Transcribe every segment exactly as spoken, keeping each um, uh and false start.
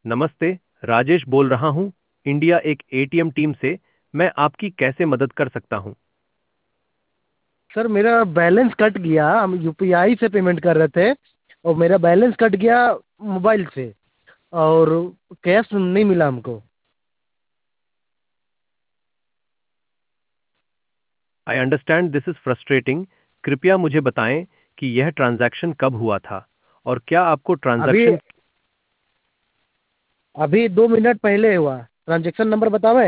नमस्ते, राजेश बोल रहा हूँ, इंडिया एक एटीएम टीम से। मैं आपकी कैसे मदद कर सकता हूँ? सर मेरा बैलेंस कट गया। हम यूपीआई से पेमेंट कर रहे थे और मेरा बैलेंस कट गया मोबाइल से, और कैश नहीं मिला हमको। I understand this is frustrating. कृपया मुझे बताएं कि यह ट्रांजैक्शन कब हुआ था और क्या आपको अभी ट्रांजैक्शन अभी दो मिनट पहले हुआ। ट्रांजेक्शन नंबर बतावें?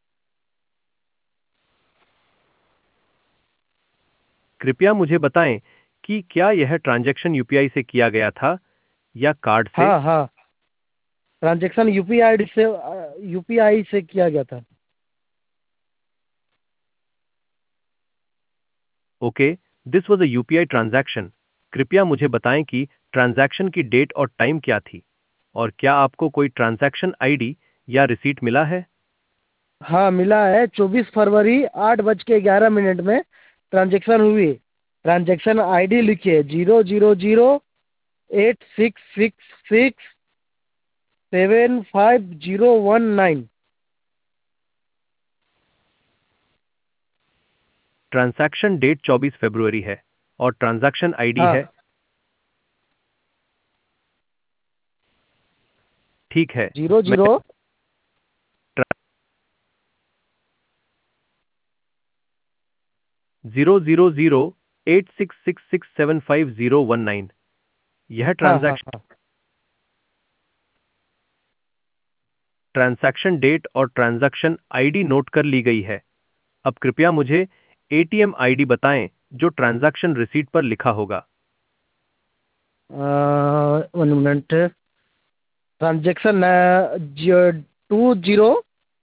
कृपया मुझे बताएं कि क्या यह ट्रांजैक्शन यूपीआई से किया गया था या कार्ड से? हाँ हाँ, ट्रांजेक्शन यूपीआई से यूपीआई से किया गया था। Okay, this was a UPI transaction. कृपया मुझे बताएं कि ट्रांजैक्शन की डेट और टाइम क्या थी और क्या आपको कोई ट्रांजैक्शन आईडी या रिसीट मिला है? हाँ मिला है, चौबीस फरवरी आठ बज के ग्यारह मिनट में ट्रांजेक्शन हुई। ट्रांजेक्शन आईडी लिखिए zero zero zero eight six six six seven five zero one nine. Transaction date चौबीस फरवरी है और ट्रांजैक्शन आईडी हाँ, है। ठीक है। जीरो मैं zero zero zero zero eight six six six seven five zero one nine, यह हाँ हाँ ट्रांजैक्शन हाँ। ट्रांजैक्शन डेट और ट्रांजैक्शन आईडी नोट कर ली गई है। अब कृपया मुझे एटीएम आईडी बताएं जो ट्रांजैक्शन रिसीट पर लिखा होगा। One minute. Transaction two zero.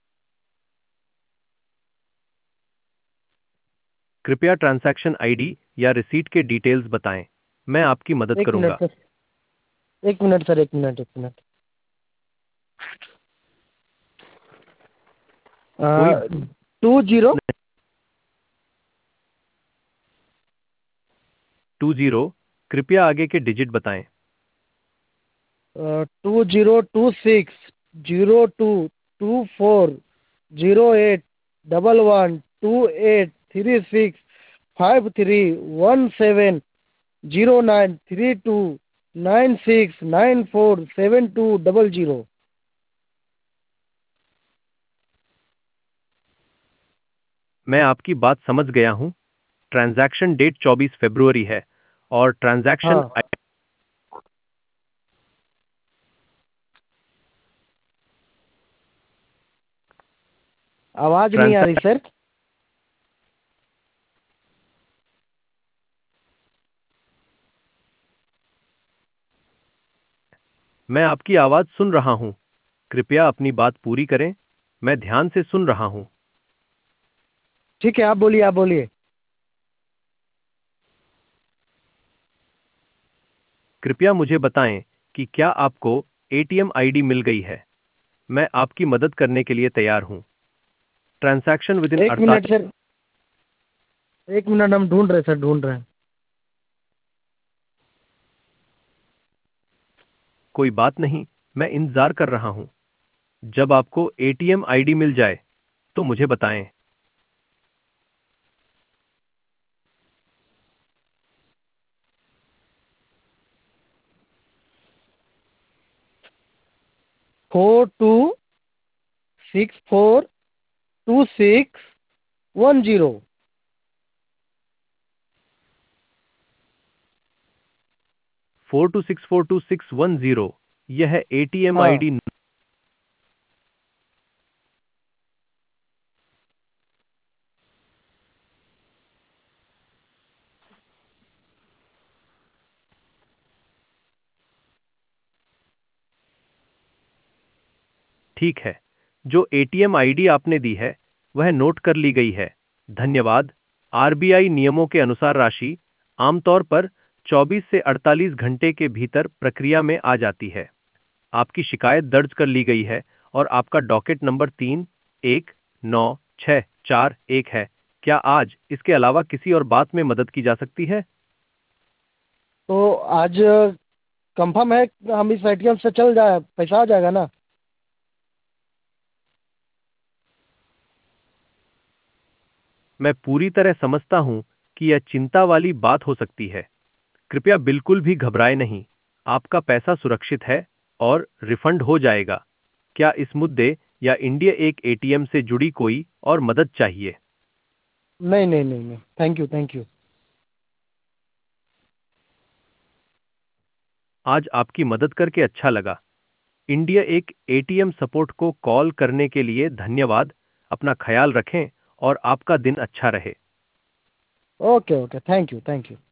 कृपया ट्रांजैक्शन आईडी या रिसीट के डिटेल्स बताएं। मैं आपकी मदद एक मिनट करूंगा। सर, एक मिनट सर, एक मिनट एक मिनट। कोई टू जीरो टू जीरो, कृपया आगे के डिजिट बताएं। Two zero two six zero two two four zero eight double one two eight three six five three one seven zero nine three two nine six nine four seven to double zero. मैं आपकी बात समझ गया हूं। Transaction date चौबीस फरवरी है और ट्रांजैक्शन हाँ, आवाज़ नहीं आ रही ट्रांजैक्शन सर। मैं आपकी आवाज सुन रहा हूं। कृपया अपनी बात पूरी करें। मैं ध्यान से सुन रहा हूं। ठीक है, आप बोलिए, आप बोलिए। कृपया मुझे बताएं कि क्या आपको एटीएम आईडी मिल गई है। मैं आपकी मदद करने के लिए तैयार हूं। ट्रांजैक्शन विद इन एक मिनट अड़तालीस। सर, एक मिनट, हम ढूंढ रहे हैं सर, ढूंढ रहे हैं। कोई बात नहीं, मैं इंतजार कर रहा हूं। जब आपको एटीएम आईडी मिल जाए तो मुझे बताएं। Four two six four two six one zero. Four two six four two six one zero, यह एटीएम हाँ, आईडी। ठीक है, जो एटीएम आईडी आपने दी है वह नोट कर ली गई है। धन्यवाद। आरबीआई नियमों के अनुसार राशि आमतौर पर चौबीस से अड़तालीस घंटे के भीतर प्रक्रिया में आ जाती है। आपकी शिकायत दर्ज कर ली गई है और आपका डॉकेट नंबर तीन एक नौ छः चार एक है। क्या आज इसके अलावा किसी और बात में मदद की जा सकती है? तो आज कंफर्म है कि हम इस एटीएम से चल जाए, पैसा आ जाएगा ना? मैं पूरी तरह समझता हूं कि यह चिंता वाली बात हो सकती है। कृपया बिल्कुल भी घबराएं नहीं, आपका पैसा सुरक्षित है और रिफंड हो जाएगा। क्या इस मुद्दे या इंडिया एक एटीएम से जुड़ी कोई और मदद चाहिए? नहीं नहीं नहीं नहीं, थैंक यू थैंक यू। आज आपकी मदद करके अच्छा लगा। इंडिया एक एटीएम सपोर्ट को कॉल करने के लिए धन्यवाद। अपना ख्याल रखें और आपका दिन अच्छा रहे। Okay okay, thank you thank you.